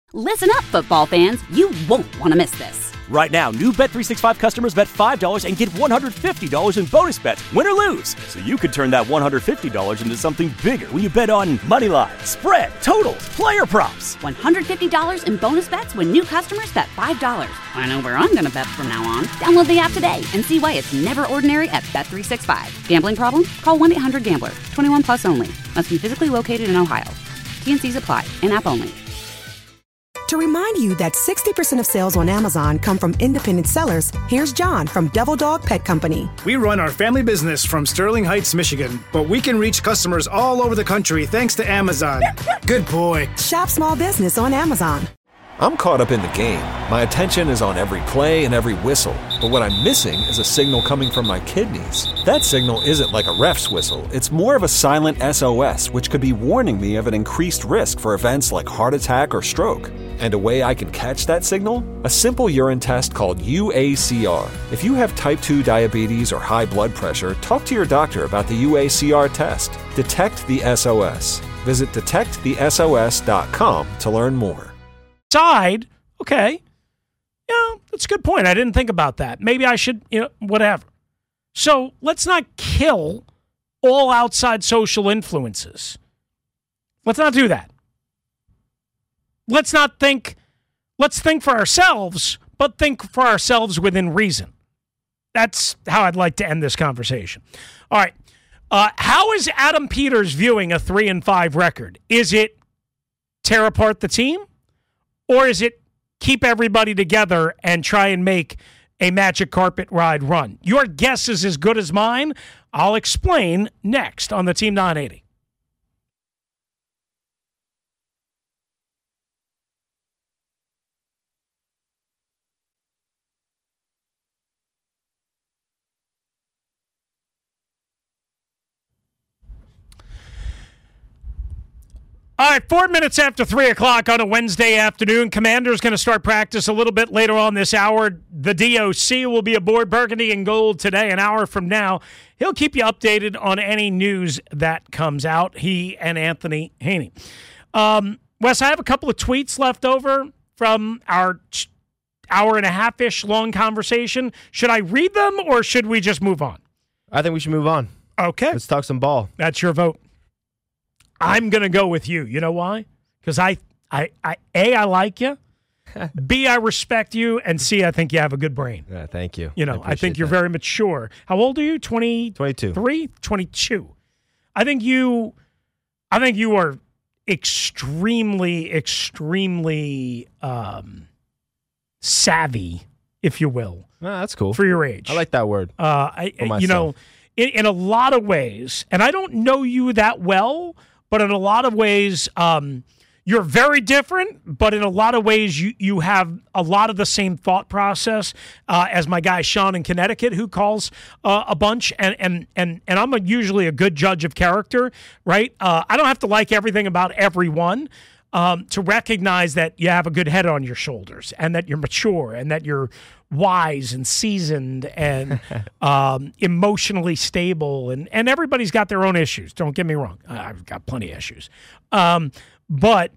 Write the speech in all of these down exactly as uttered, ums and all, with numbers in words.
Listen up, football fans. You won't want to miss this. Right now, new Bet three sixty-five customers bet five dollars and get one hundred fifty dollars in bonus bets, win or lose. So you could turn that one hundred fifty dollars into something bigger when you bet on money line, spread, totals, player props. one hundred fifty dollars in bonus bets when new customers bet five dollars. I know where I'm going to bet from now on. Download the app today and see why it's never ordinary at Bet three sixty-five. Gambling problem? Call one eight hundred gambler. twenty-one plus only. Must be physically located in Ohio. T and C's apply. In-app only. To remind you that sixty percent of sales on Amazon come from independent sellers, here's John from Devil Dog Pet Company. We run our family business from Sterling Heights, Michigan, but we can reach customers all over the country thanks to Amazon. Good boy. Shop small business on Amazon. I'm caught up in the game. My attention is on every play and every whistle. But what I'm missing is a signal coming from my kidneys. That signal isn't like a ref's whistle. It's more of a silent S O S, which could be warning me of an increased risk for events like heart attack or stroke. And a way I can catch that signal? A simple urine test called U A C R. If you have type two diabetes or high blood pressure, talk to your doctor about the U A C R test. Detect the S O S. Visit detect the S O S dot com to learn more. Side, okay. Yeah, that's a good point. I didn't think about that. Maybe I should, you know, whatever. So let's not kill all outside social influences. Let's not do that. Let's not think, let's think for ourselves, but think for ourselves within reason. That's how I'd like to end this conversation. All right. Uh, how is Adam Peters viewing a three and five record? Is it tear apart the team? Or is it keep everybody together and try and make a magic carpet ride run? Your guess is as good as mine. I'll explain next on the Team nine eighty. All right, four minutes after three o'clock on a Wednesday afternoon. Commander's going to start practice a little bit later on this hour. The D O C will be aboard Burgundy and Gold today, an hour from now. He'll keep you updated on any news that comes out, he and Anthony Haney. Um, Wes, I have a couple of tweets left over from our hour and a half-ish long conversation. Should I read them, or should we just move on? I think we should move on. Okay. Let's talk some ball. That's your vote. I'm going to go with you. You know why? Because I, I, I, A, I like you. B, I respect you. And C, I think you have a good brain. Yeah, thank you. You know, I, I think you're that. very mature. How old are you? twenty, twenty-two. three? twenty-two. I think you, I think you are extremely, extremely um, savvy, if you will. Oh, that's cool. For your age. I like that word. Uh, I, you know, in, in a lot of ways, and I don't know you that well, but in a lot of ways, um, you're very different, but in a lot of ways, you you have a lot of the same thought process uh, as my guy Sean in Connecticut, who calls uh, a bunch. And and and and I'm a, usually a good judge of character, right? Uh, I don't have to like everything about everyone um, to recognize that you have a good head on your shoulders, and that you're mature, and that you're wise and seasoned and um, emotionally stable. And, and everybody's got their own issues. Don't get me wrong. I've got plenty of issues. Um, but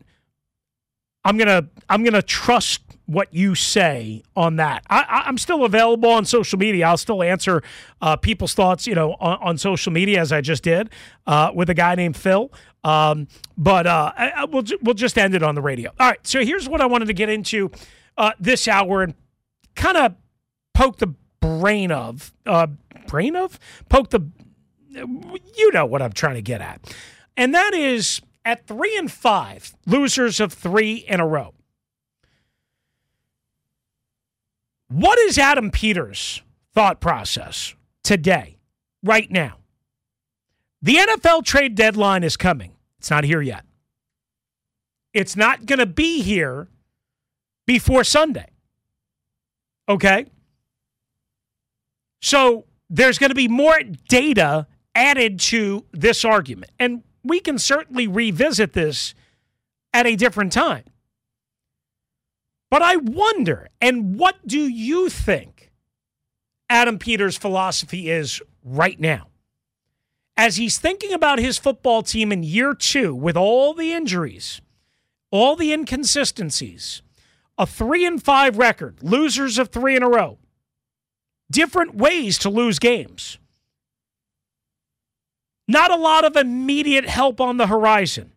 I'm going to I'm gonna trust what you say on that. I, I'm still available on social media. I'll still answer uh, people's thoughts, you know, on, on social media, as I just did uh, with a guy named Phil. Um, but uh, I, I, we'll, we'll just end it on the radio. All right, so here's what I wanted to get into uh, this hour and kind of poke the brain of, uh, brain of? Poke the, you know what I'm trying to get at. And that is, at three and five, losers of three in a row, what is Adam Peters' thought process today, right now? The N F L trade deadline is coming. It's not here yet. It's not going to be here before Sunday. Okay? So there's going to be more data added to this argument. And we can certainly revisit this at a different time. But I wonder, and what do you think Adam Peters' philosophy is right now? As he's thinking about his football team in year two with all the injuries, all the inconsistencies, a three and five record, losers of three in a row, different ways to lose games. Not a lot of immediate help on the horizon.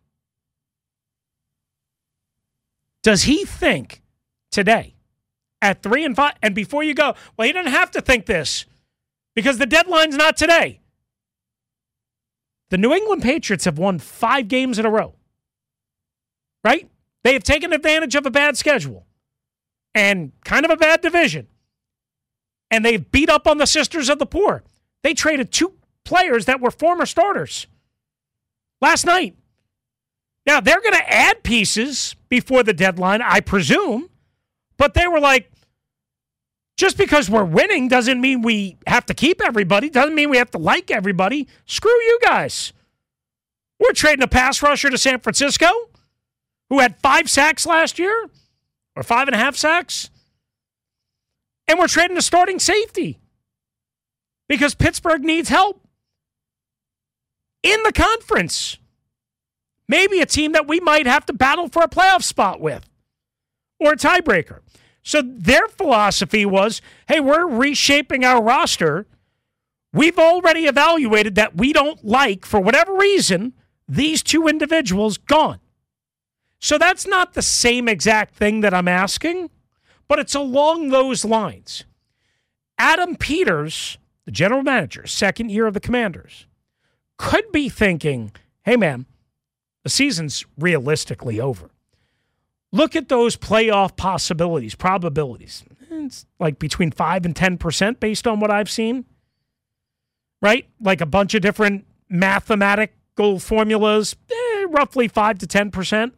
Does he think today at three and five, and before you go, well, he doesn't have to think this because the deadline's not today. The New England Patriots have won five games in a row, right? They have taken advantage of a bad schedule and kind of a bad division. And they've beat up on the Sisters of the Poor. They traded two players that were former starters last night. Now, they're going to add pieces before the deadline, I presume, but they were like, just because we're winning doesn't mean we have to keep everybody, doesn't mean we have to like everybody. Screw you guys. We're trading a pass rusher to San Francisco who had five sacks last year, or five and a half sacks, and we're trading a starting safety because Pittsburgh needs help in the conference. Maybe a team that we might have to battle for a playoff spot with or a tiebreaker. So their philosophy was, hey, we're reshaping our roster. We've already evaluated that we don't like, for whatever reason, these two individuals gone. So that's not the same exact thing that I'm asking, but it's along those lines. Adam Peters, the general manager, second year of the Commanders, could be thinking, hey, man, the season's realistically over. Look at those playoff possibilities, probabilities. It's like between five and ten percent based on what I've seen, right? Like a bunch of different mathematical formulas, eh, roughly five to ten percent.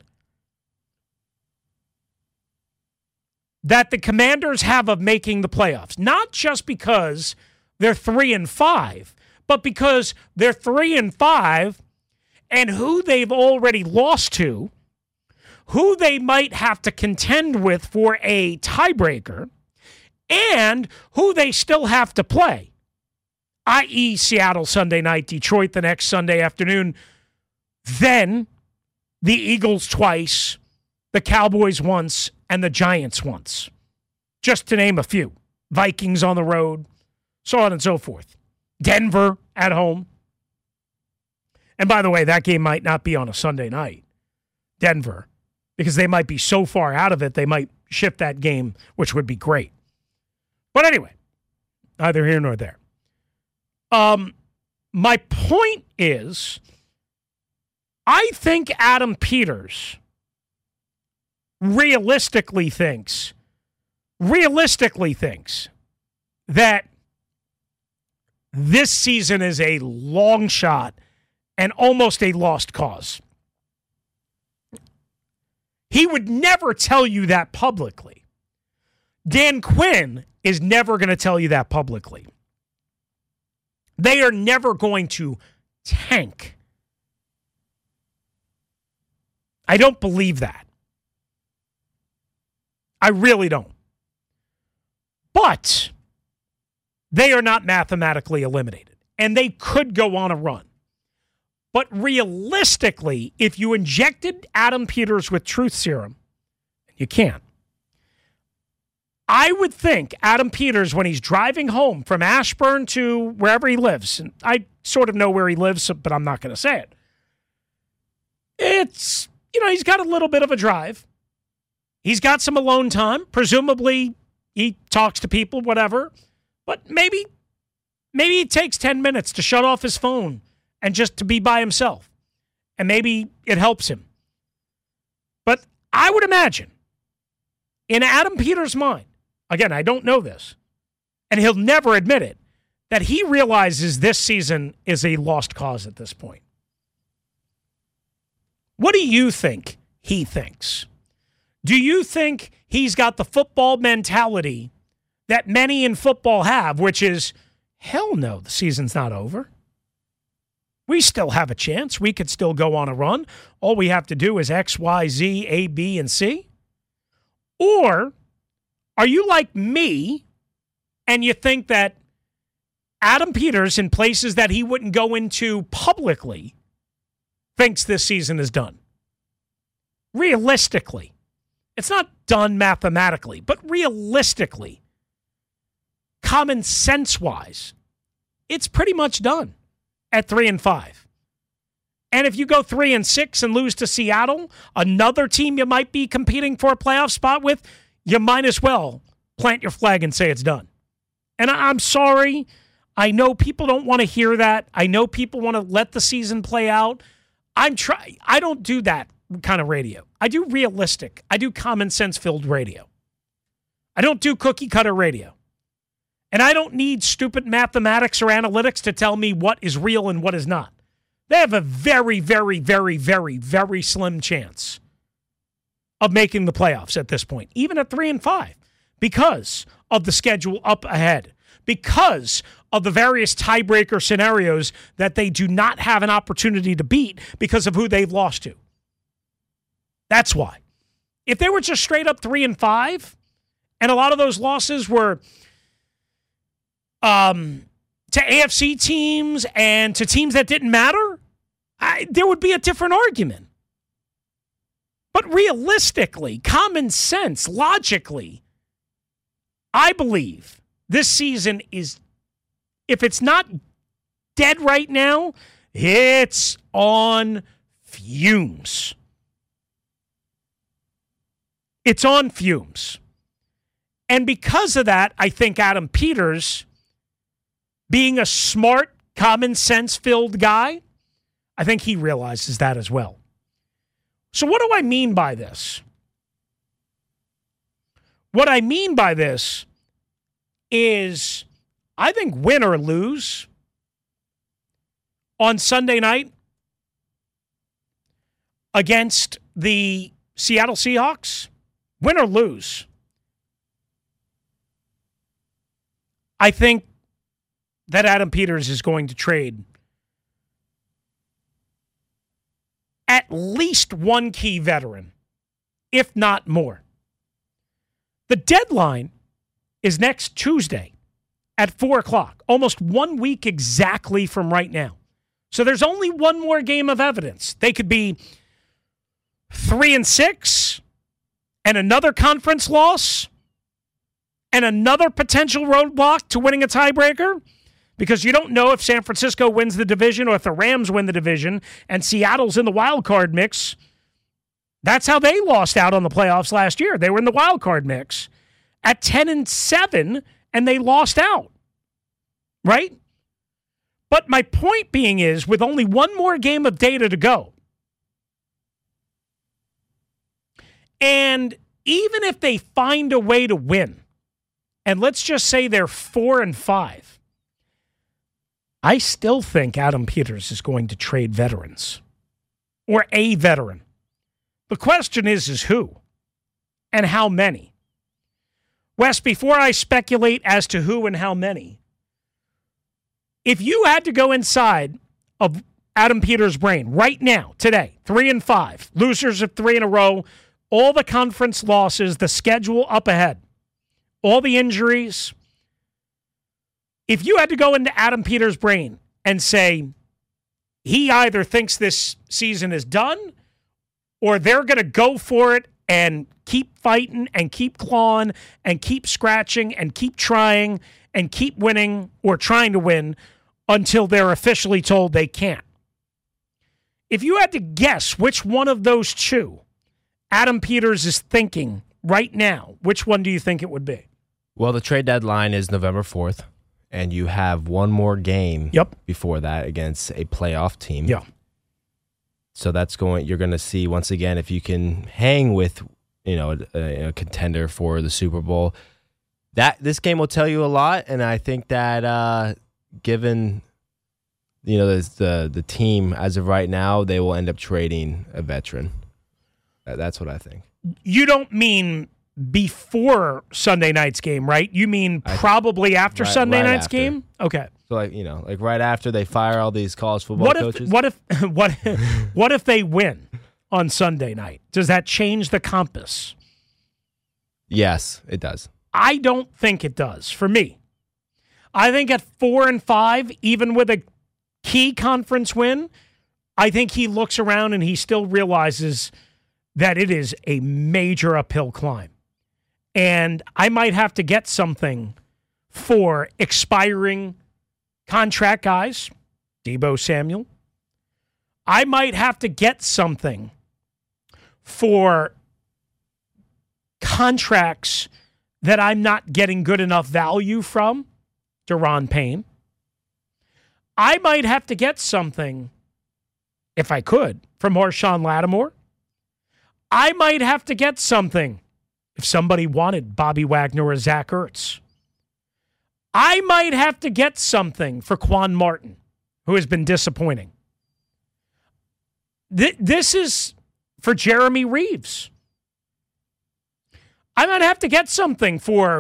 That the Commanders have of making the playoffs. Not just because they're three and five, but because they're three and five and who they've already lost to, who they might have to contend with for a tiebreaker, and who they still have to play, that is. Seattle Sunday night, Detroit the next Sunday afternoon, then the Eagles twice, the Cowboys once, and the Giants once, just to name a few. Vikings on the road, so on and so forth. Denver at home. And by the way, that game might not be on a Sunday night, Denver, because they might be so far out of it, they might shift that game, which would be great. But anyway, neither here nor there. Um, my point is, I think Adam Peters realistically thinks, realistically thinks that this season is a long shot and almost a lost cause. He would never tell you that publicly. Dan Quinn is never going to tell you that publicly. They are never going to tank. I don't believe that. I really don't. But they are not mathematically eliminated, and they could go on a run. But realistically, if you injected Adam Peters with truth serum, you can't. I would think Adam Peters, when he's driving home from Ashburn to wherever he lives, and I sort of know where he lives, but I'm not going to say it. It's, you know, he's got a little bit of a drive. He's got some alone time. Presumably, he talks to people, whatever. But maybe, maybe it takes ten minutes to shut off his phone and just to be by himself. And maybe it helps him. But I would imagine, in Adam Peters' mind, again, I don't know this, and he'll never admit it, that he realizes this season is a lost cause at this point. What do you think he thinks? Do you think he's got the football mentality that many in football have, which is, hell no, the season's not over. We still have a chance. We could still go on a run. All we have to do is X, Y, Z, A, B, and C. Or are you like me and you think that Adam Peters, in places that he wouldn't go into publicly, thinks this season is done? realistically, it's not done mathematically, but realistically, common sense-wise, it's pretty much done at three and five. And if you go three and six and lose to Seattle, another team you might be competing for a playoff spot with, you might as well plant your flag and say it's done. And I'm sorry. I know people don't want to hear that. I know people want to let the season play out. I'm try. I don't do that kind of radio. I do realistic. I do common sense filled radio. I don't do cookie cutter radio. And I don't need stupid mathematics or analytics to tell me what is real and what is not. They have a very, very, very, very, very slim chance of making the playoffs at this point, even at three and five, because of the schedule up ahead, because of the various tiebreaker scenarios that they do not have an opportunity to beat because of who they've lost to. That's why. If they were just straight up three and five, and a lot of those losses were um, to A F C teams and to teams that didn't matter, I, there would be a different argument. But realistically, common sense, logically, I believe this season is, if it's not dead right now, it's on fumes. It's on fumes. And because of that, I think Adam Peters, being a smart, common sense-filled guy, I think he realizes that as well. So what do I mean by this? What I mean by this is I think win or lose on Sunday night against the Seattle Seahawks, win or lose, I think that Adam Peters is going to trade at least one key veteran, if not more. The deadline is next Tuesday at four o'clock, almost one week exactly from right now. So there's only one more game of evidence. They could be three and six and another conference loss and another potential roadblock to winning a tiebreaker, because you don't know if San Francisco wins the division or if the Rams win the division and Seattle's in the wild card mix. That's how they lost out on the playoffs last year. They were in the wild card mix at ten and seven, and they lost out. Right? But my point being is, with only one more game of data to go, and even if they find a way to win, and let's just say they're four and five, I still think Adam Peters is going to trade veterans, or a veteran. The question is, is who and how many? Wes, before I speculate as to who and how many, if you had to go inside of Adam Peters' brain right now, today, three and five, losers of three in a row, all the conference losses, the schedule up ahead, all the injuries, if you had to go into Adam Peters' brain and say he either thinks this season is done or they're going to go for it and keep fighting and keep clawing and keep scratching and keep trying and keep winning or trying to win until they're officially told they can't. If you had to guess which one of those two Adam Peters is thinking right now, which one do you think it would be? Well, the trade deadline is November fourth. And you have one more game yep. before that against a playoff team. Yeah. So that's going. You're going to see once again if you can hang with, you know, a, a contender for the Super Bowl. That this game will tell you a lot, and I think that uh, given, you know, the, the the team as of right now, they will end up trading a veteran. That's what I think. You don't mean before Sunday night's game, right? You mean probably after right, Sunday right night's after. game? Okay. So like, you know, like right after they fire all these college football what if, coaches. What if what what if they win on Sunday night? Does that change the compass? Yes, it does. I don't think it does for me. I think at four and five, even with a key conference win, I think he looks around and he still realizes that it is a major uphill climb. And I might have to get something for expiring contract guys, Deebo Samuel. I might have to get something for contracts that I'm not getting good enough value from, Deron Payne. I might have to get something, if I could, from Marshawn Lattimore. I might have to get something if somebody wanted Bobby Wagner or Zach Ertz. I might have to get something for Quan Martin, who has been disappointing. Th- this is for Jeremy Reeves. I might have to get something for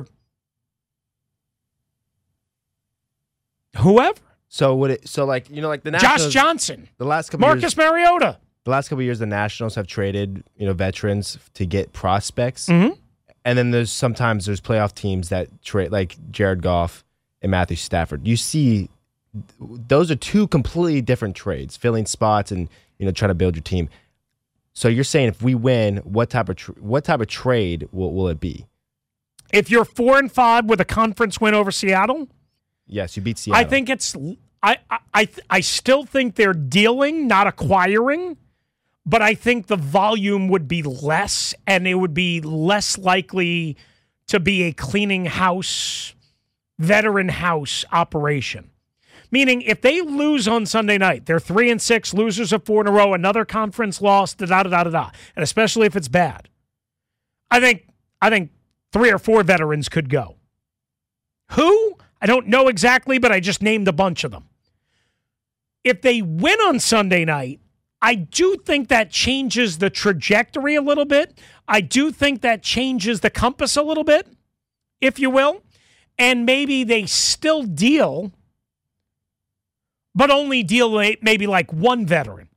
whoever. So would it? So like you know, like the Nationals, Josh Johnson, the last couple Marcus years, Mariota. The last couple of years, the Nationals have traded you know veterans to get prospects, Mm-hmm. and then there's sometimes there's playoff teams that trade like Jared Goff and Matthew Stafford. You see, those are two completely different trades, filling spots and you know trying to build your team. So you're saying if we win, what type of tr- what type of trade will, will it be? If you're four and five with a conference win over Seattle, yes, you beat Seattle. I think it's. I I I, I still think they're dealing, not acquiring, but I think the volume would be less, and it would be less likely to be a cleaning house, veteran house operation. Meaning, if they lose on Sunday night, they're three and six, losers of four in a row, another conference loss, da da da da da, and especially if it's bad, I think I think three or four veterans could go. Who? I don't know exactly, but I just named a bunch of them. If they win on Sunday night, I do think that changes the trajectory a little bit. I do think that changes the compass a little bit, if you will, and maybe they still deal. But only deal maybe like one veteran.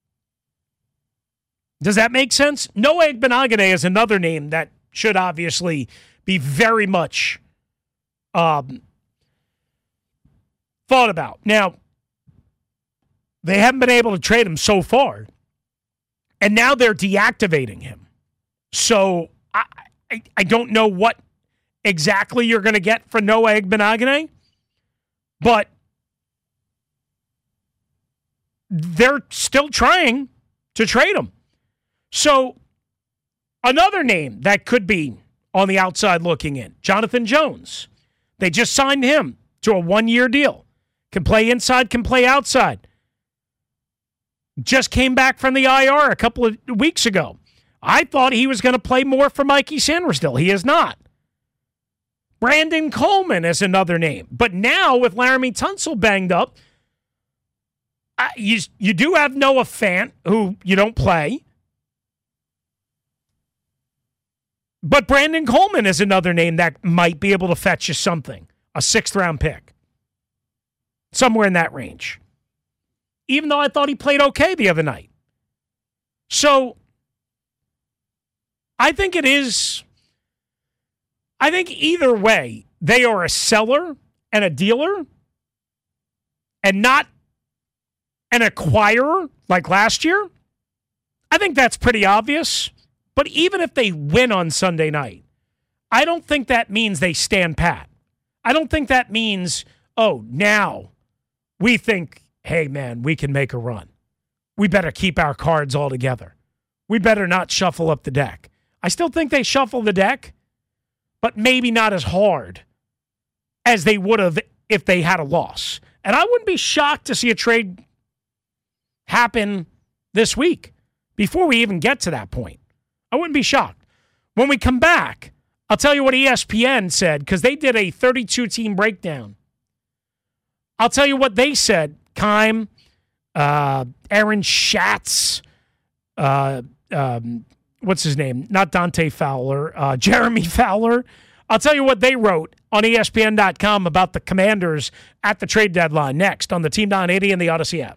Does that make sense? Noah Igbenogany is another name that should obviously be very much um, thought about. Now, they haven't been able to trade him so far, and now they're deactivating him. So I, I, I don't know what exactly you're going to get for Noah Igbenogany, but they're still trying to trade him. So another name that could be on the outside looking in, Jonathan Jones. They just signed him to a one-year deal. Can play inside, can play outside. Just came back from the I R a couple of weeks ago. I thought he was going to play more for Mikey Sandersdale. He is not. Brandon Coleman is another name. But now with Laramie Tunsil banged up, Uh, you you do have Noah Fant, who you don't play. But Brandon Coleman is another name that might be able to fetch you something. A sixth-round pick. Somewhere in that range. Even though I thought he played okay the other night. So, I think it is... I think either way, they are a seller and a dealer and not an acquirer like last year. I think that's pretty obvious. But even if they win on Sunday night, I don't think that means they stand pat. I don't think that means, oh, now we think, hey, man, we can make a run. We better keep our cards all together. We better not shuffle up the deck. I still think they shuffle the deck, but maybe not as hard as they would have if they had a loss. And I wouldn't be shocked to see a trade happen this week before we even get to that point. I wouldn't be shocked. When we come back, I'll tell you what E S P N said, because they did a thirty-two team breakdown. I'll tell you what they said. Keim, uh, Aaron Schatz, uh, um, what's his name? Not Dante Fowler, uh, Jeremy Fowler. I'll tell you what they wrote on E S P N dot com about the Commanders at the trade deadline next on the Team nine eighty and the Odyssey app.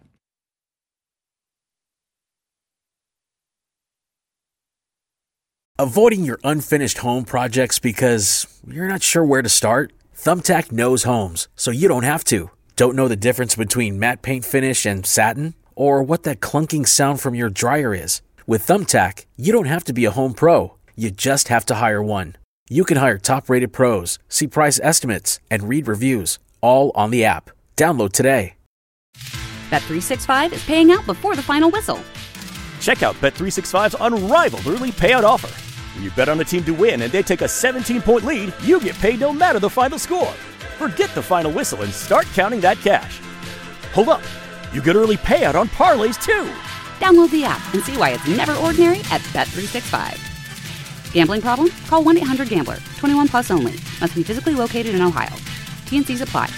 Avoiding your unfinished home projects because you're not sure where to start? Thumbtack knows homes, so you don't have to. Don't know the difference between matte paint finish and satin? Or what that clunking sound from your dryer is? With Thumbtack, you don't have to be a home pro. You just have to hire one. You can hire top-rated pros, see price estimates, and read reviews, all on the app. Download today. Bet three sixty-five is paying out before the final whistle. Check out Bet three sixty-five's unrivaled early payout offer. When you bet on a team to win and they take a seventeen-point lead, you get paid no matter the final score. Forget the final whistle and start counting that cash. Hold up. You get early payout on parlays, too. Download the app and see why it's never ordinary at Bet three sixty-five. Gambling problem? Call one eight hundred gambler. twenty-one plus only. Must be physically located in Ohio. T and C's apply.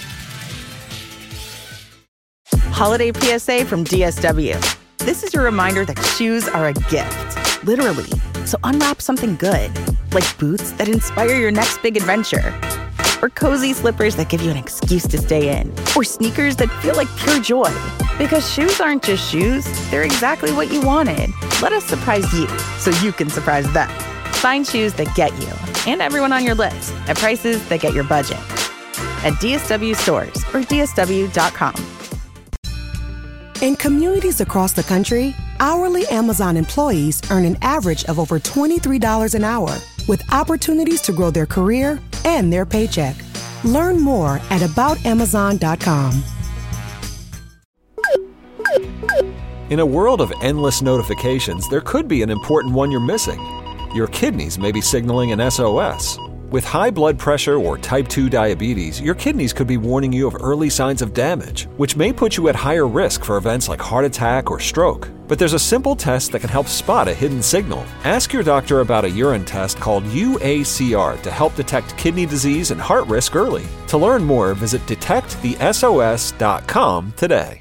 Holiday P S A from D S W. This is your reminder that shoes are a gift. Literally. So unwrap something good. Like boots that inspire your next big adventure. Or cozy slippers that give you an excuse to stay in. Or sneakers that feel like pure joy. Because shoes aren't just shoes, they're exactly what you wanted. Let us surprise you so you can surprise them. Find shoes that get you and everyone on your list at prices that get your budget. At D S W stores or D S W dot com. In communities across the country, hourly Amazon employees earn an average of over twenty-three dollars an hour, with opportunities to grow their career and their paycheck. Learn more at about amazon dot com. In a world of endless notifications, there could be an important one you're missing. Your kidneys may be signaling an S O S. With high blood pressure or type two diabetes, your kidneys could be warning you of early signs of damage, which may put you at higher risk for events like heart attack or stroke. But there's a simple test that can help spot a hidden signal. Ask your doctor about a urine test called U A C R to help detect kidney disease and heart risk early. To learn more, visit detect the S O S dot com today.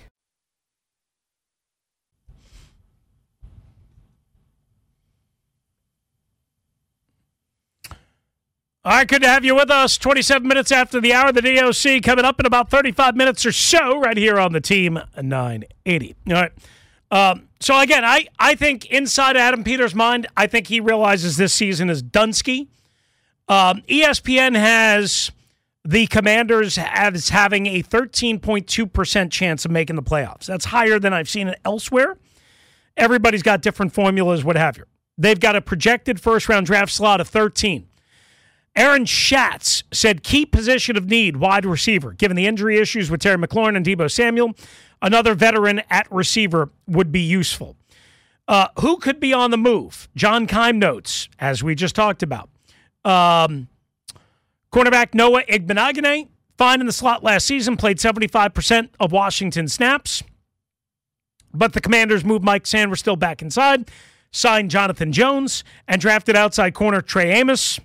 All right, good to have you with us. twenty-seven minutes after the hour, the D O C coming up in about thirty-five minutes or so right here on the Team nine eighty. All right. Um, so, again, I, I think inside Adam Peters' mind, I think he realizes this season is Dunsky. Um, E S P N has the Commanders as having a thirteen point two percent chance of making the playoffs. That's higher than I've seen it elsewhere. Everybody's got different formulas, what have you. They've got a projected first-round draft slot of thirteen. Aaron Schatz said key position of need, wide receiver. Given the injury issues with Terry McLaurin and Deebo Samuel, another veteran at receiver would be useful. Uh, who could be on the move? John Keim notes, as we just talked about. Um, cornerback Noah Igbenogany, fine in the slot last season, played seventy-five percent of Washington snaps. But the Commanders moved Mike Sanders still back inside, signed Jonathan Jones, and drafted outside corner Trey Amos.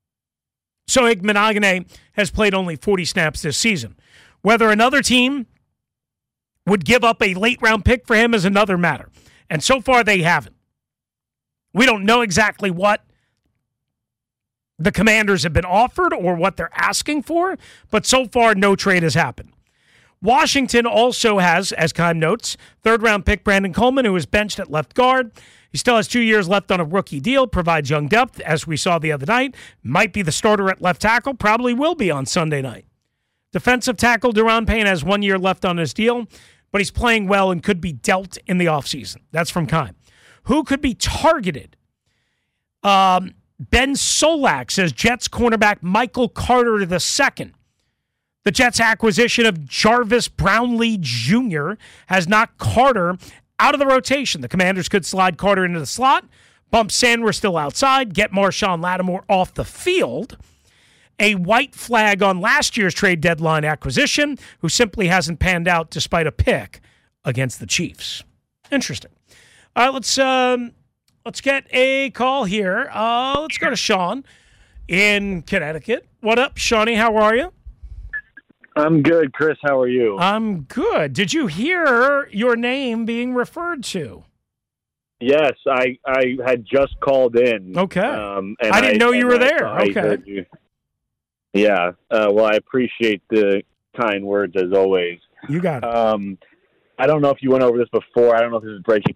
So Igbenogany has played only forty snaps this season. Whether another team would give up a late-round pick for him is another matter. And so far, they haven't. We don't know exactly what the Commanders have been offered or what they're asking for, but so far, no trade has happened. Washington also has, as Keim notes, third-round pick Brandon Coleman, who was benched at left guard. He still has two years left on a rookie deal, provides young depth, as we saw the other night. Might be the starter at left tackle, probably will be on Sunday night. Defensive tackle Deron Payne has one year left on his deal, but he's playing well and could be dealt in the offseason. That's from Keim. Who could be targeted? Um, Ben Solak says Jets cornerback Michael Carter the second. The Jets' acquisition of Jarvis Brownlee Junior has knocked Carter out of the rotation. The Commanders could slide Carter into the slot, bump Sanders still outside, get Marshawn Lattimore off the field. A white flag on last year's trade deadline acquisition, who simply hasn't panned out despite a pick against the Chiefs. Interesting. All right, let's um, let's get a call here. Uh, let's go to Sean in Connecticut. What up, Shawnee? How are you? I'm good, Chris. How are you? I'm good. Did you hear your name being referred to? Yes, I, I had just called in. Okay. Um, and I didn't I, know you were I, there. I okay. Heard you. Yeah. Uh, well, I appreciate the kind words as always. You got it. Um, I don't know if you went over this before. I don't know if this is breaking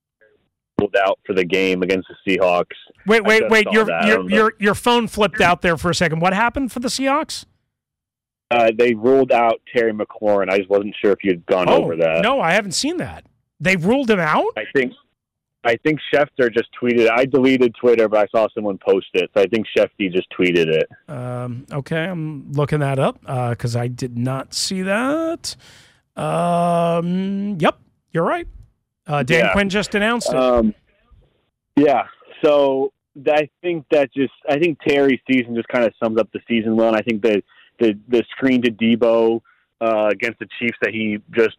out for the game against the Seahawks. Wait, wait, wait. Your your, your your your phone flipped out there for a second. What happened for the Seahawks? Uh, they ruled out Terry McLaurin. I just wasn't sure if you had gone oh, over that. No, I haven't seen that. They ruled him out? I think I think Schefter just tweeted. I deleted Twitter, but I saw someone post it, so I think Shefty just tweeted it. Um, okay, I'm looking that up because uh, I did not see that. Um, yep, you're right. Uh, Dan yeah. Quinn just announced it. Um, yeah, so I think that just I think Terry's season just kind of sums up the season well, and I think that the the screen to Debo uh, against the Chiefs that he just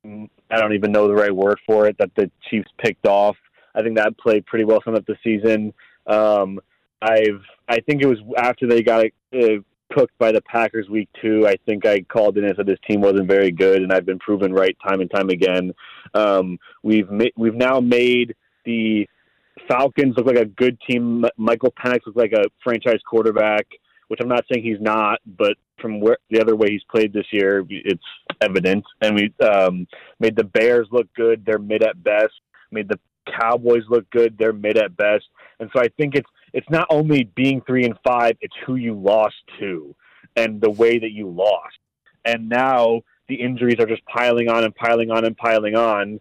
I don't even know the right word for it that the Chiefs picked off. I think that played pretty well summed up the season. Um, I've I think it was after they got uh, cooked by the Packers week two. I think I called in and said this team wasn't very good, and I've been proven right time and time again. Um, we've ma- we've now made the Falcons look like a good team. Michael Penix looks like a franchise quarterback, which I'm not saying he's not, but from where the other way he's played this year, it's evident. And we um, made the Bears look good. They're mid at best. Made the Cowboys look good. They're mid at best. And so I think it's it's not only being three and five, it's who you lost to and the way that you lost. And now the injuries are just piling on and piling on and piling on.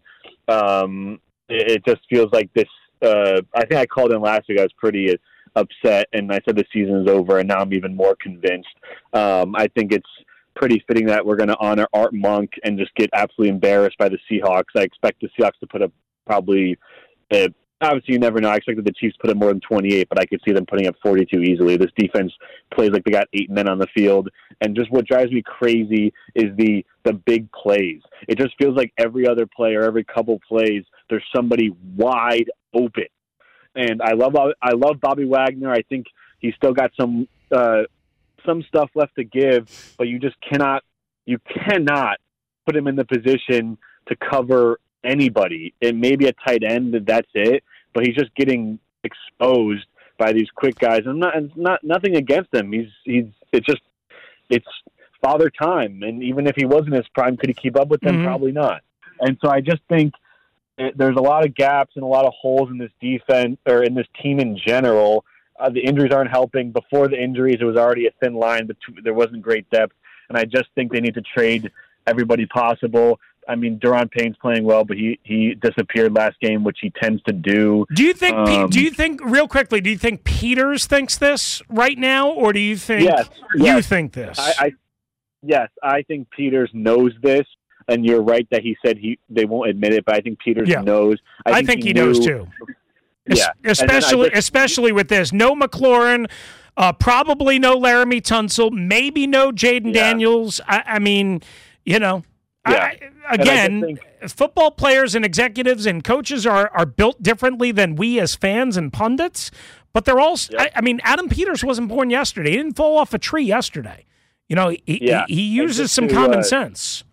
Um, it, it just feels like this. Uh, I think I called in last week. I was pretty upset, and I said the season is over, and now I'm even more convinced. Um, I think it's pretty fitting that we're going to honor Art Monk and just get absolutely embarrassed by the Seahawks. I expect the Seahawks to put up probably uh, obviously you never know. I expected the Chiefs to put up more than twenty-eight, but I could see them putting up forty-two easily. This defense plays like they got eight men on the field, and just what drives me crazy is the the big plays. It just feels like every other play or every couple plays, there's somebody wide open. And I love I love Bobby Wagner. I think he's still got some uh, some stuff left to give, but you just cannot you cannot put him in the position to cover anybody. It may be a tight end, that's it, but he's just getting exposed by these quick guys. And not and not nothing against him. He's he's it's just it's father time, and even if he wasn't his prime, could he keep up with them? Mm-hmm. Probably not. And so I just think it, there's a lot of gaps and a lot of holes in this defense or in this team in general. Uh, the injuries aren't helping. Before the injuries, it was already a thin line, but there wasn't great depth. And I just think they need to trade everybody possible. I mean, Daron Payne's playing well, but he, he disappeared last game, which he tends to do. Do you think? Um, do you think real quickly? Do you think Peters thinks this right now, or do you think yes, you yes. think this? I, I yes, I think Peters knows this, and you're right that he said he they won't admit it, but I think Peters yeah. knows. I think, I think he, he knew, knows too. Yeah, especially just, especially with this, no McLaurin, uh, probably no Laramie Tunsil, maybe no Jaden yeah. Daniels. I, I mean, you know. Yeah. I, again, think, football players and executives and coaches are, are built differently than we as fans and pundits, but they're all, yeah. I, I mean, Adam Peters wasn't born yesterday. He didn't fall off a tree yesterday. You know, he, yeah. he, he uses some to, common uh, sense.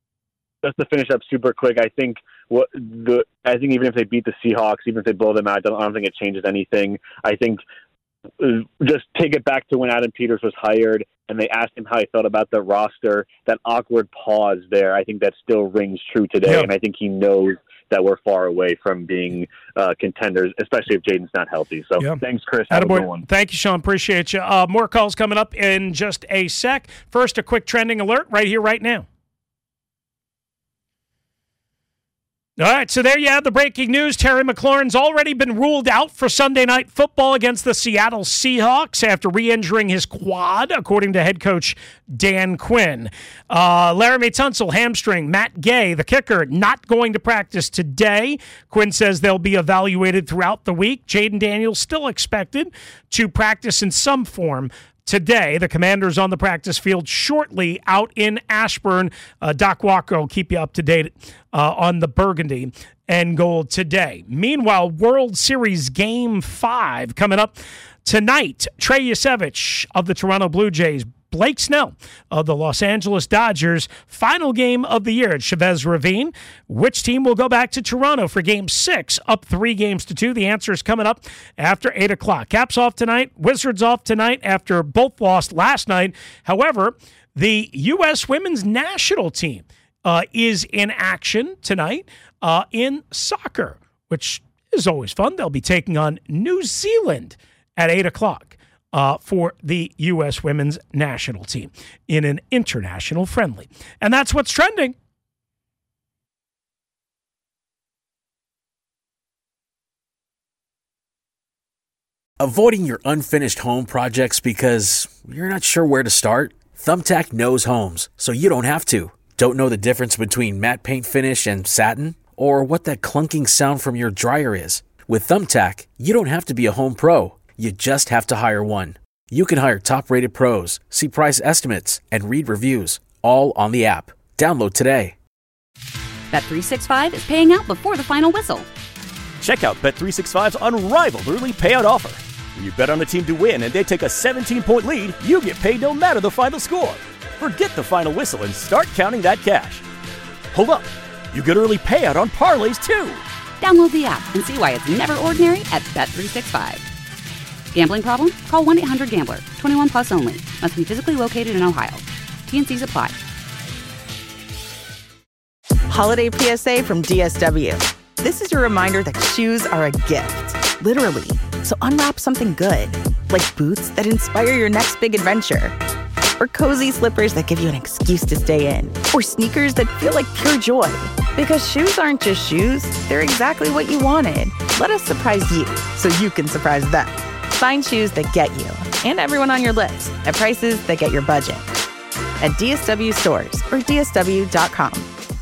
Just to finish up super quick, I think what the I think even if they beat the Seahawks, even if they blow them out, I don't, I don't think it changes anything. I think uh, just take it back to when Adam Peters was hired and they asked him how he felt about the roster, that awkward pause there, I think that still rings true today. Yep. And I think he knows that we're far away from being uh, contenders, especially if Jaden's not healthy. So yep. thanks, Chris. Have Attaboy. a good one. Thank you, Sean. Appreciate you. Uh, more calls coming up in just a sec. First, a quick trending alert right here, right now. All right, so there you have the breaking news. Terry McLaurin's already been ruled out for Sunday Night Football against the Seattle Seahawks after re-injuring his quad, according to head coach Dan Quinn. Uh, Laramie Tunsil, hamstring. Matt Gay, the kicker, not going to practice today. Quinn says they'll be evaluated throughout the week. Jaden Daniels still expected to practice in some form today. The Commanders on the practice field shortly out in Ashburn. Uh, Doc Walker will keep you up to date uh, on the Burgundy and Gold today. Meanwhile, World Series Game five coming up tonight. Trey Yasevich of the Toronto Blue Jays, Blake Snell of the Los Angeles Dodgers. Final game of the year at Chavez Ravine. Which team will go back to Toronto for game six, up three games to two? The answer is coming up after eight o'clock. Caps off tonight. Wizards off tonight after both lost last night. However, the U S women's national team uh, is in action tonight uh, in soccer, which is always fun. They'll be taking on New Zealand at eight o'clock. Uh, for the U S women's national team in an international friendly. And that's what's trending. Avoiding your unfinished home projects because you're not sure where to start? Thumbtack knows homes, so you don't have to. Don't know the difference between matte paint finish and satin? Or what that clunking sound from your dryer is? With Thumbtack, you don't have to be a home pro. You just have to hire one. You can hire top-rated pros, see price estimates, and read reviews, all on the app. Download today. Bet three sixty-five is paying out before the final whistle. Check out Bet three sixty-five's unrivaled early payout offer. When you bet on a team to win and they take a seventeen-point lead, you get paid no matter the final score. Forget the final whistle and start counting that cash. Hold up. You get early payout on parlays, too. Download the app and see why it's never ordinary at Bet three sixty-five. Gambling problem? Call one eight hundred gambler. twenty-one plus only. Must be physically located in Ohio. T N Cs apply. Holiday P S A from D S W. This is your reminder that shoes are a gift, literally. So unwrap something good, like boots that inspire your next big adventure, or cozy slippers that give you an excuse to stay in, or sneakers that feel like pure joy. Because shoes aren't just shoes, they're exactly what you wanted. Let us surprise you so you can surprise them. Find shoes that get you and everyone on your list at prices that get your budget at D S W stores or D S W dot com.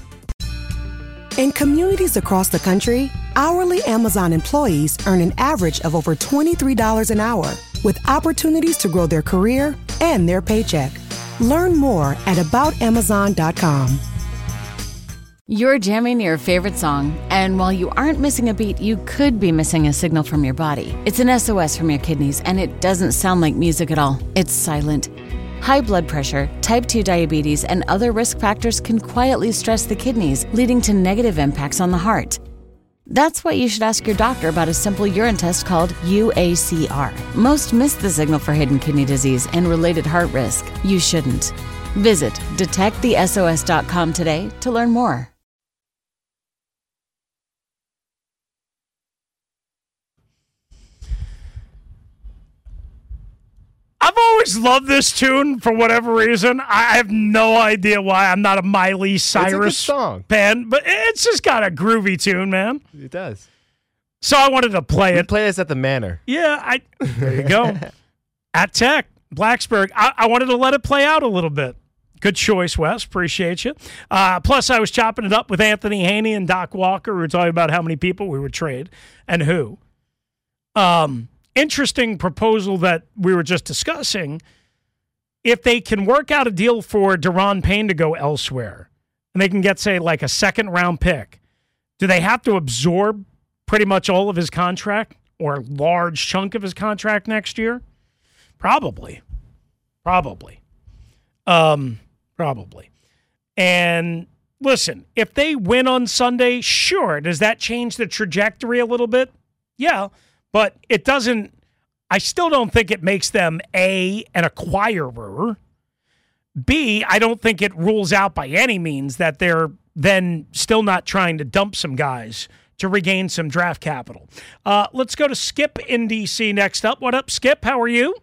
In communities across the country, hourly Amazon employees earn an average of over twenty-three dollars an hour, with opportunities to grow their career and their paycheck. Learn more at about amazon dot com. You're jamming your favorite song, and while you aren't missing a beat, you could be missing a signal from your body. It's an S O S from your kidneys, and it doesn't sound like music at all. It's silent. High blood pressure, type two diabetes, and other risk factors can quietly stress the kidneys, leading to negative impacts on the heart. That's why you should ask your doctor about a simple urine test called U A C R. Most miss the signal for hidden kidney disease and related heart risk. You shouldn't. Visit detect the S O S dot com today to learn more. I've always loved this tune for whatever reason. I have no idea why. I'm not a Miley Cyrus it's a good song. fan, but it's just got a groovy tune, man. It does. So I wanted to play we it. Play this at the Manor. Yeah, I. There you go. At Tech, Blacksburg. I, I wanted to let it play out a little bit. Good choice, Wes. Appreciate you. Uh, plus, I was chopping it up with Anthony Haney and Doc Walker. We were talking about how many people we would trade and who. Um. Interesting proposal that we were just discussing. If they can work out a deal for Deron Payne to go elsewhere, and they can get, say, like a second-round pick, do they have to absorb pretty much all of his contract or a large chunk of his contract next year? Probably. Probably. Um, probably. And listen, if they win on Sunday, sure. Does that change the trajectory a little bit? Yeah. But it doesn't, I still don't think it makes them, A, an acquirer. B, I don't think it rules out by any means that they're then still not trying to dump some guys to regain some draft capital. Uh, let's go to Skip in D C next up. What up, Skip? How are you?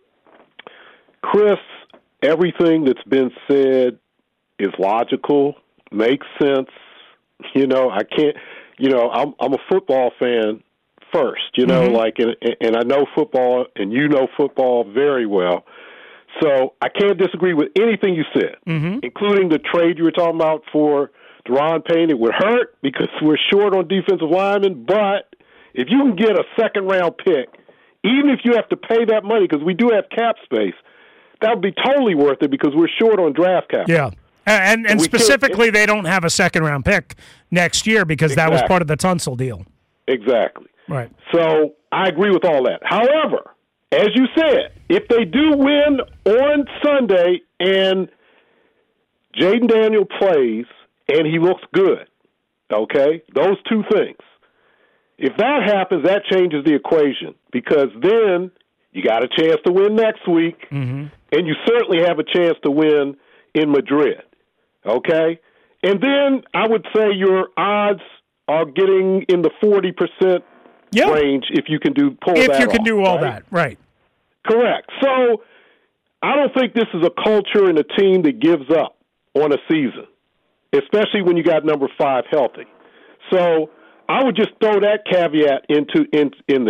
Chris, everything that's been said is logical, makes sense. You know, I can't, you know, I'm, I'm a football fan first, you know, mm-hmm. like, and, and I know football, and you know football very well. So I can't disagree with anything you said, mm-hmm. including the trade you were talking about for Deron Payne. It would hurt because we're short on defensive linemen, but if you can get a second-round pick, even if you have to pay that money, because we do have cap space, that would be totally worth it because we're short on draft cap. Yeah. And, and, and specifically, they don't have a second-round pick next year because exactly. that was part of the Tunsil deal. Exactly. Right. So I agree with all that. However, as you said, if they do win on Sunday and Jaden Daniel plays and he looks good, okay, those two things, if that happens, that changes the equation because then you got a chance to win next week, mm-hmm. and you certainly have a chance to win in Madrid, okay? And then I would say your odds are getting in the forty percent Yep. range if you can do pull if that you can off, do all right? that, right? Correct. So I don't think this is a culture and a team that gives up on a season, especially when you got number five healthy. So I would just throw that caveat into in in there.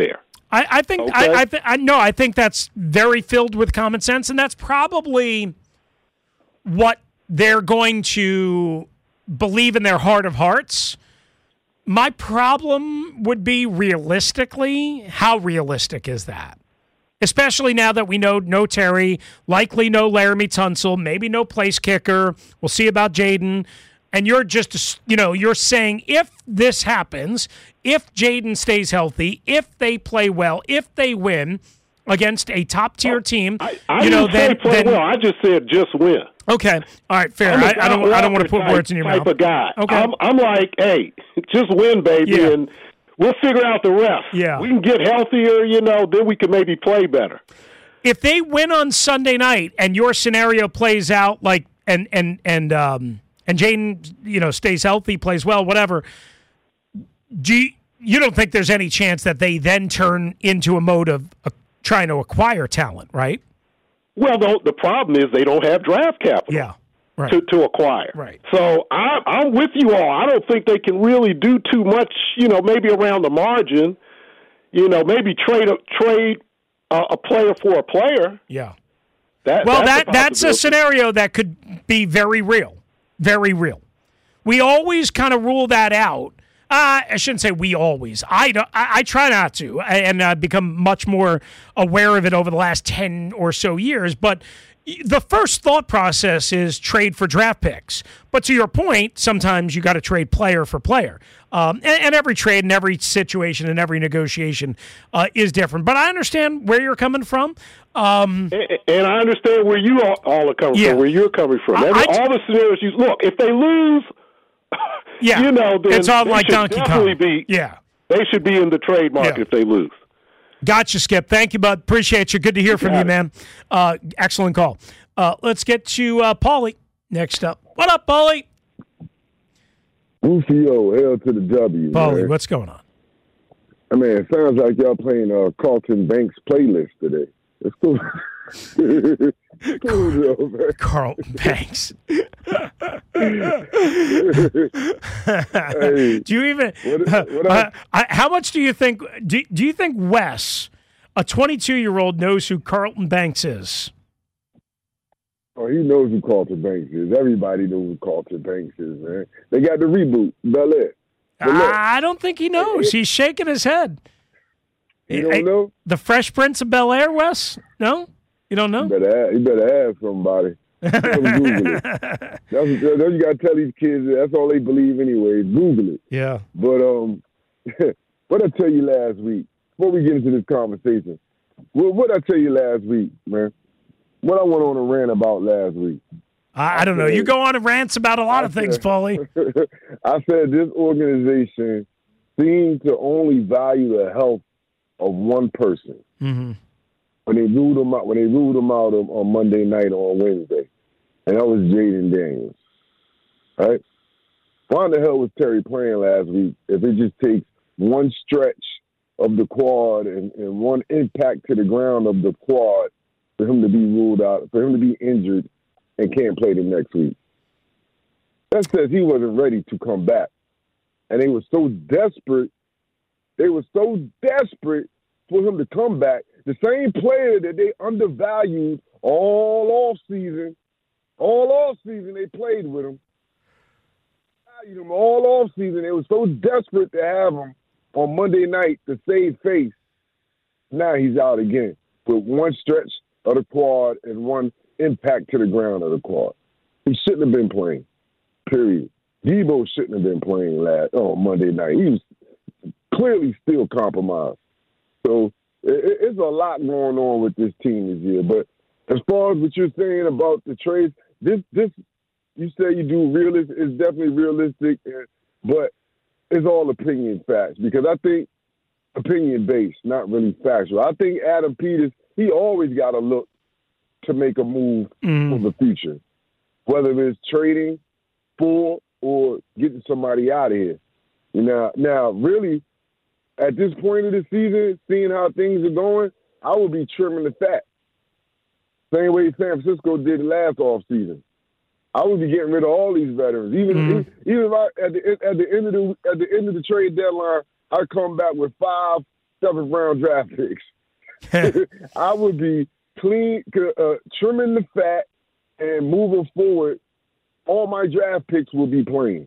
I, I think Okay. I I, th- I no, I think that's very filled with common sense, and that's probably what they're going to believe in their heart of hearts. My problem would be realistically, how realistic is that? Especially now that we know no Terry, likely no Laramie Tunsil, maybe no place kicker. We'll see about Jaden. And you're just, you know, you're saying if this happens, if Jaden stays healthy, if they play well, if they win against a top-tier team, I, I you know, didn't say then, play then well. I just said just win. Okay, all right, fair. I'm a I, I don't, I don't want to put type, words in your type mouth. of guy. Okay, I'm, I'm like, hey, just win, baby, Yeah. and we'll figure out the rest. Yeah. We can get healthier, you know, then we can maybe play better. If they win on Sunday night and your scenario plays out like and and and um and Jaden, you know, stays healthy, plays well, whatever, do you, you don't think there's any chance that they then turn into a mode of uh, trying to acquire talent, right? Well, the, the problem is they don't have draft capital. Yeah. Right. To, to acquire. Right. So I, I'm with you all. I don't think they can really do too much, you know, maybe around the margin, you know, maybe trade a, trade a, a player for a player. Yeah. That, well, that's that that's a scenario that could be very real, very real. We always kind of rule that out. Uh, I shouldn't say we always. I don't. I, I try not to, and I've become much more aware of it over the last ten or so years. But the first thought process is trade for draft picks. But to your point, sometimes you got to trade player for player. Um, and, and every trade and every situation and every negotiation uh, is different. But I understand where you're coming from. Um, and, and I understand where you all, all are coming Yeah. from, where you're coming from. I- Every, I- all the scenarios you look, if they lose, yeah, you know, then it's all they like should Donkey definitely Kong. be. Yeah. They should be in the trade market Yeah. if they lose. Gotcha, Skip. Thank you, bud. Appreciate you. Good to hear from you, it. man. Uh, excellent call. Uh, let's get to uh, Paulie next up. What up, Paulie? Rufio, L to the W. Paulie, man. what's going on? I mean, it sounds like y'all playing uh, Carlton Banks playlist today. It's cool. cool though, man. Carlton Banks. Hey, do you even? what- what uh, up? I, how much do you think? Do, do you think Wes, a twenty-two-year-old, knows who Carlton Banks is? Oh, he knows who Carlton Banks is. Everybody knows who Carlton Banks is, man. They got the reboot, Bel Air. But look, I don't think he knows. He's shaking his head. you don't Hey, know? The Fresh Prince of Bel Air, Wes? No, you don't know. You better ask, you better ask somebody. Tell them Google it. That's, that's what you got to tell these kids. That's all they believe anyway. Google it. Yeah. But um, what I tell you last week, before we get into this conversation, what what I tell you last week, man? What I went on a rant about last week. I, I don't know. You go on and rants about a lot of things, Paulie. I said this organization seems to only value the health of one person. Mm-hmm. When they ruled him out, when they ruled him out on, on Monday night or on Wednesday, and that was Jaden Daniels. Right? Why in the hell was Terry playing last week if it just takes one stretch of the quad and, and one impact to the ground of the quad for him to be ruled out, for him to be injured and can't play the next week? That says he wasn't ready to come back. And they were so desperate, they were so desperate for him to come back. The same player that they undervalued all off season, all off season they played with him, valued him all off season. They were so desperate to have him on Monday night to save face. Now he's out again with one stretch of the quad and one impact to the ground of the quad. He shouldn't have been playing, period. Debo shouldn't have been playing last on Monday night. He was clearly still compromised. So it, it's a lot going on with this team this year. But as far as what you're saying about the trades, this this you say you do realistic. It's definitely realistic, but it's all opinion facts because I think opinion based, not really factual. I think Adam Peters, he always got to look to make a move Mm. for the future, whether it's trading for or getting somebody out of here. You know, now really. At this point of the season, seeing how things are going, I would be trimming the fat. Same way San Francisco did last offseason. I would be getting rid of all these veterans. Even Mm. even if I, at the at the end of the at the end of the trade deadline, I come back with five seventh round draft picks. I would be clean, uh, trimming the fat and moving forward. All my draft picks will be playing.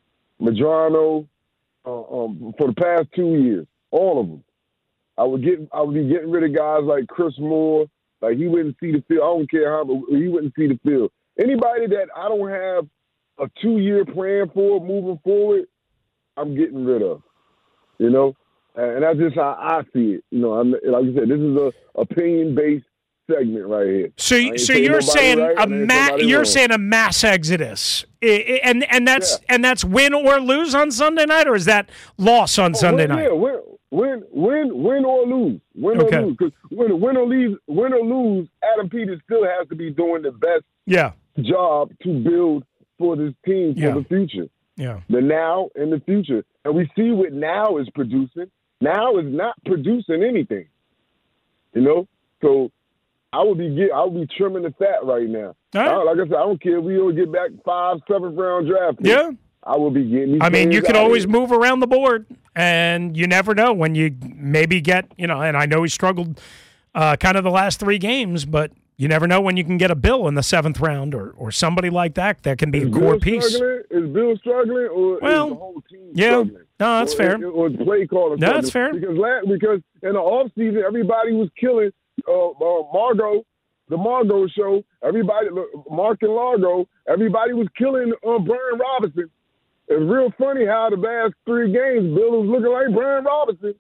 Madrano, uh, um, for the past two years, all of them. I would get, I would be getting rid of guys like Chris Moore. Like, he wouldn't see the field. I don't care how, but he wouldn't see the field. Anybody that I don't have a two-year plan for moving forward, I'm getting rid of. You know, and that's just how I see it. You know, I'm, like I said, this is a opinion-based segment right here. So, so you're saying right, a ma- you're wrong. saying a mass exodus, and and that's yeah. and that's win or lose on Sunday night, or is that loss on oh, Sunday win, night? Yeah, win, win, win, win or lose, win okay. or lose. Because win, win or lose, win or lose, Adam Peters still has to be doing the best yeah. job to build for this team for yeah. the future. Yeah, the now and the future, and we see what now is producing. Now is not producing anything. You know, so. I would be get, I would be trimming the fat right now. Right. I, like I said, I don't care if we don't get back five, seventh round draft picks. Yeah. I will be getting these I mean, you could always here. move around the board, and you never know when you maybe get, you know, and I know he struggled uh, kind of the last three games, but you never know when you can get a Bill in the seventh round or, or somebody like that that can be is a core Bill piece. Struggling? Is Bill struggling, or well, is the whole team yeah. struggling? No, that's or, fair. Or is play caller No, that's fair. Because, last, because in the offseason, everybody was killing uh, uh, Margot. The Margot show, everybody, Mark and Largo, everybody was killing uh, Brian Robinson. It's real funny how the last three games, Bill was looking like Brian Robinson.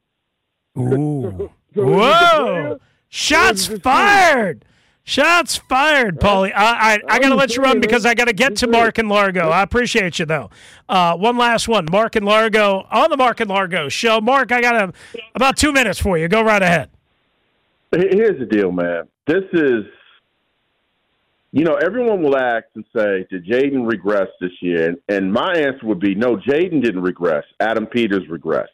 Ooh. so, so Whoa. Shots fired. Shots fired, Paulie. I, I, I got to let you run because I got to get to Mark and Largo. I appreciate you, though. Uh, one last one. Mark and Largo on the Mark and Largo show. Mark, I got a, about two minutes for you. Go right ahead. Here's the deal, man. This is, you know, everyone will ask and say, did Jaden regress this year? And, and my answer would be, no, Jaden didn't regress. Adam Peters regressed.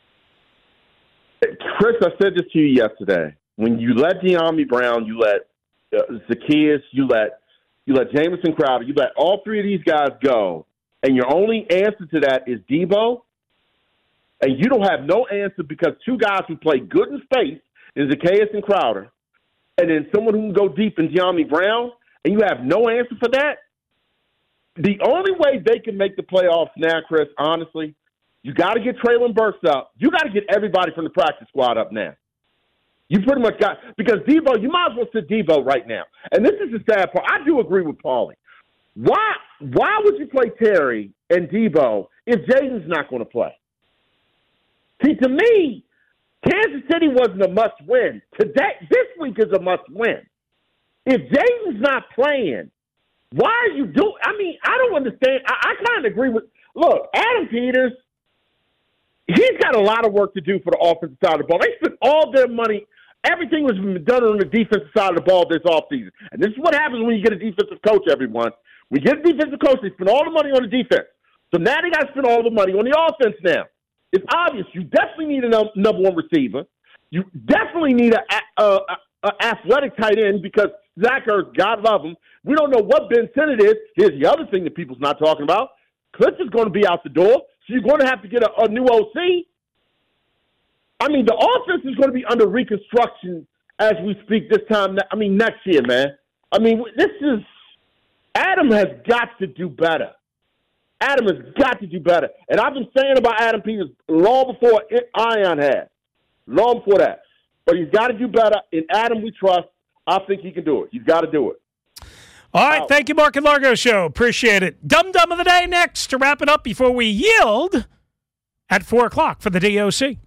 Chris, I said this to you yesterday. When you let De'Ami Brown, you let uh, Zacchaeus, you let you let Jamison Crowder, you let all three of these guys go, and your only answer to that is Debo, and you don't have no answer because two guys who play good in space is Zacchaeus and Crowder, and then someone who can go deep in De'Ami Brown, and you have no answer for that, the only way they can make the playoffs now, Chris, honestly, you got to get Traylon Burks up. You got to get everybody from the practice squad up now. You pretty much got – because Debo, you might as well sit Debo right now. And this is the sad part. I do agree with Paulie. Why, why would you play Terry and Debo if Jaden's not going to play? See, to me, Kansas City wasn't a must-win. Today, this week is a must-win. If Jaden's not playing, why are you doing – I mean, I don't understand. I, I kind of agree with – look, Adam Peters, he's got a lot of work to do for the offensive side of the ball. They spent all their money – everything was done on the defensive side of the ball this offseason. And this is what happens when you get a defensive coach, everyone. We get a defensive coach, they spend all the money on the defense. So now they got to spend all the money on the offense now. It's obvious. You definitely need a num- number one receiver. You definitely need an a, a, a athletic tight end because Zach Ertz, God love him. We don't know what Ben Sinnott is. Here's the other thing that people's not talking about. Cliff is going to be out the door, so you're going to have to get a, a new O C. I mean, the offense is going to be under reconstruction as we speak this time. I mean, next year, man. I mean, this is – Adam has got to do better. Adam has got to do better. And I've been saying about Adam Peters long before Ion had, long before that. But he's got to do better. In Adam we trust. I think he can do it. He's got to do it. All right, thank you, Mark and Largo Show. Appreciate it. Dum Dum of the Day next to wrap it up before we yield at four o'clock for the D O C.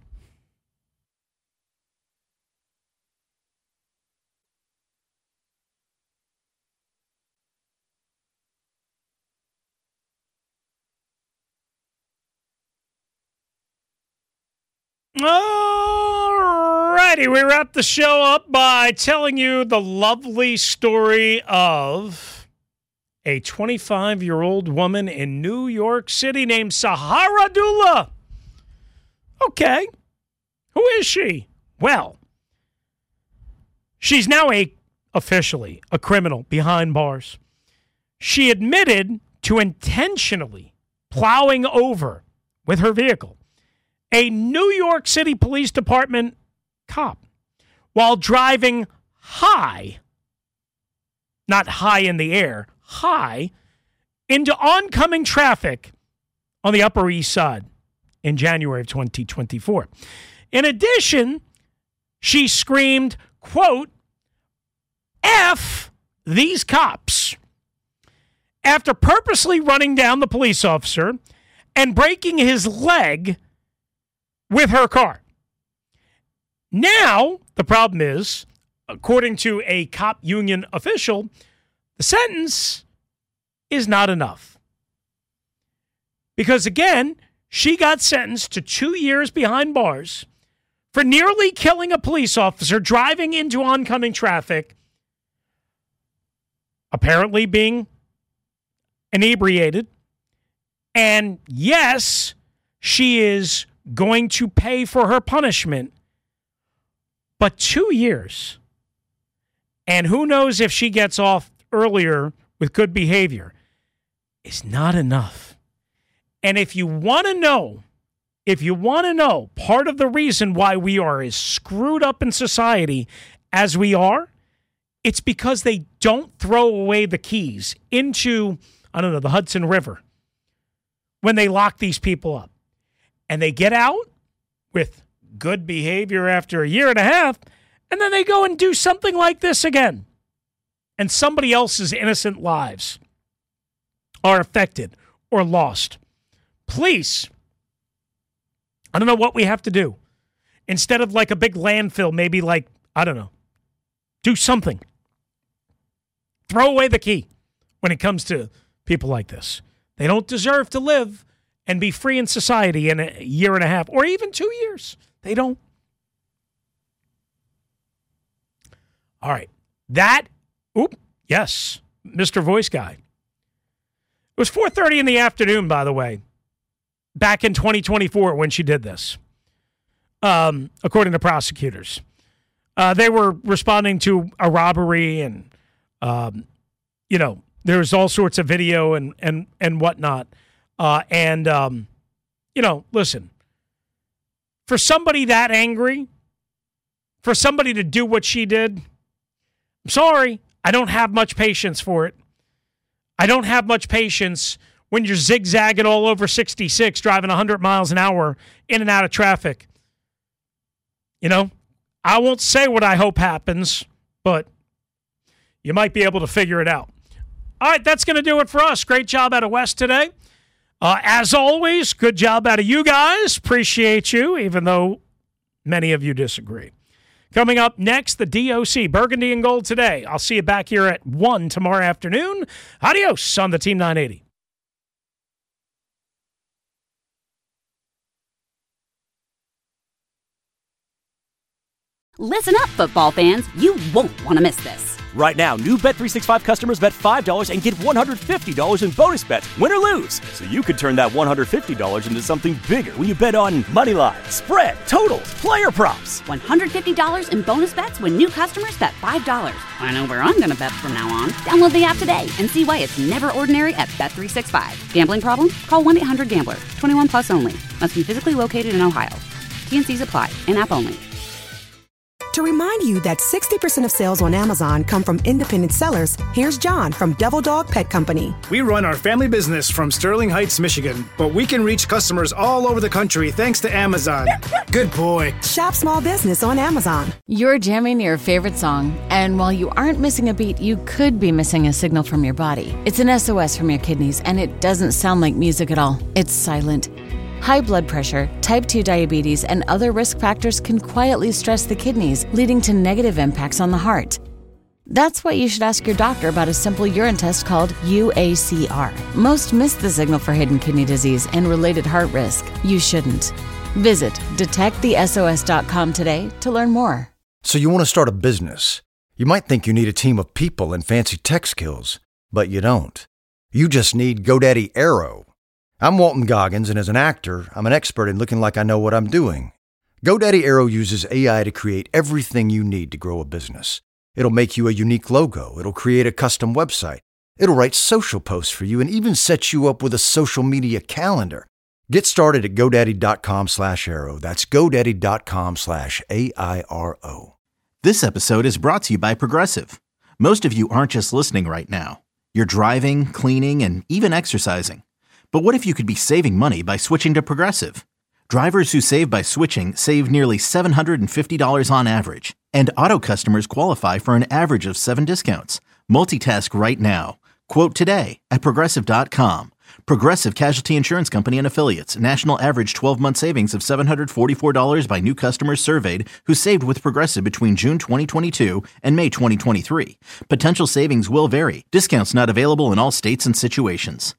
All righty, we wrap the show up by telling you the lovely story of a twenty-five-year-old woman in New York City named Sahara Dula. Okay, who is she? Well, she's now a officially a criminal behind bars. She admitted to intentionally plowing over with her vehicle a New York City Police Department cop while driving high, not high in the air, high, into oncoming traffic on the Upper East Side in January of twenty twenty-four. In addition, she screamed, quote, F these cops, after purposely running down the police officer and breaking his leg with her car. Now, the problem is, according to a cop union official, the sentence is not enough. Because again, she got sentenced to two years behind bars for nearly killing a police officer driving into oncoming traffic, apparently being inebriated. And yes, she is going to pay for her punishment, but two years. And who knows if she gets off earlier with good behavior is not enough. And if you want to know, if you want to know part of the reason why we are as screwed up in society as we are, it's because they don't throw away the keys into, I don't know, the Hudson River when they lock these people up. And they get out with good behavior after a year and a half, and then they go and do something like this again. And somebody else's innocent lives are affected or lost. Police, I don't know what we have to do. Instead of like a big landfill, maybe like, I don't know, do something. Throw away the key when it comes to people like this. They don't deserve to live and be free in society in a year and a half or even two years. They don't. All right. That, oop, yes, Mister Voice Guy. It was four thirty in the afternoon, by the way, back in twenty twenty-four when she did this, um, according to prosecutors. Uh, they were responding to a robbery and, um, you know, there was all sorts of video and and and whatnot. Uh, and, um, you know, listen, for somebody that angry, for somebody to do what she did, I'm sorry, I don't have much patience for it. I don't have much patience when you're zigzagging all over sixty-six, driving one hundred miles an hour in and out of traffic. You know, I won't say what I hope happens, but you might be able to figure it out. All right, that's going to do it for us. Great job out of West today. Uh, as always, good job out of you guys. Appreciate you, even though many of you disagree. Coming up next, the D O C, Burgundy and Gold today. I'll see you back here at one tomorrow afternoon. Adios on the Team nine eighty. Listen up, football fans. You won't want to miss this. Right now, new Bet three sixty-five customers bet five dollars and get one hundred fifty dollars in bonus bets, win or lose. So you could turn that one hundred fifty dollars into something bigger when you bet on money line, spread, totals, player props. one hundred fifty dollars in bonus bets when new customers bet five dollars. I know where I'm going to bet from now on. Download the app today and see why it's never ordinary at Bet three sixty-five. Gambling problem? Call one eight hundred gambler. twenty-one plus only. Must be physically located in Ohio. T N Cs apply. In-app only. To remind you that sixty percent of sales on Amazon come from independent sellers, here's John from Devil Dog Pet Company. We run our family business from Sterling Heights, Michigan, but we can reach customers all over the country thanks to Amazon. Good boy. Shop small business on Amazon. You're jamming your favorite song, and while you aren't missing a beat, you could be missing a signal from your body. It's an S O S from your kidneys, and it doesn't sound like music at all. It's silent. High blood pressure, type two diabetes, and other risk factors can quietly stress the kidneys, leading to negative impacts on the heart. That's why you should ask your doctor about a simple urine test called U A C R. Most miss the signal for hidden kidney disease and related heart risk. You shouldn't. Visit detect the S O S dot com today to learn more. So you want to start a business. You might think you need a team of people and fancy tech skills, but you don't. You just need GoDaddy Aero. I'm Walton Goggins, and as an actor, I'm an expert in looking like I know what I'm doing. GoDaddy Aero uses A I to create everything you need to grow a business. It'll make you a unique logo. It'll create a custom website. It'll write social posts for you and even set you up with a social media calendar. Get started at GoDaddy.com slash Arrow. That's GoDaddy.com slash A I R O. This episode is brought to you by Progressive. Most of you aren't just listening right now. You're driving, cleaning, and even exercising. But what if you could be saving money by switching to Progressive? Drivers who save by switching save nearly seven hundred fifty dollars on average. And auto customers qualify for an average of seven discounts. Multitask right now. Quote today at Progressive dot com. Progressive Casualty Insurance Company and Affiliates. National average twelve-month savings of seven hundred forty-four dollars by new customers surveyed who saved with Progressive between June twenty twenty-two and May twenty twenty-three. Potential savings will vary. Discounts not available in all states and situations.